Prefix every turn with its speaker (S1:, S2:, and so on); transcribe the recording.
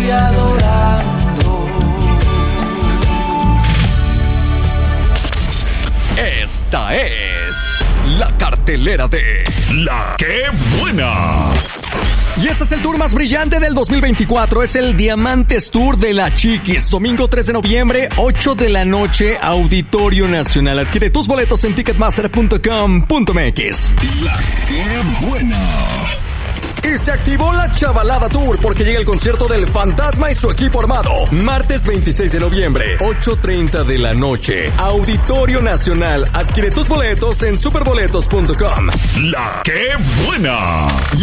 S1: estoy adorando.
S2: Esta es la cartelera de La Qué Buena. Y este es el tour más brillante del 2024, es el Diamantes Tour de la Chiquis. Domingo 3 de noviembre, 8 de la noche, Auditorio Nacional. Adquiere tus boletos en ticketmaster.com.mx.
S3: La Qué Buena.
S2: Y se activó la Chavalada Tour porque llega el concierto del Fantasma y su equipo armado. Martes 26 de noviembre, 8:30 de la noche, Auditorio Nacional. Adquiere tus boletos en superboletos.com.
S3: La Qué Buena.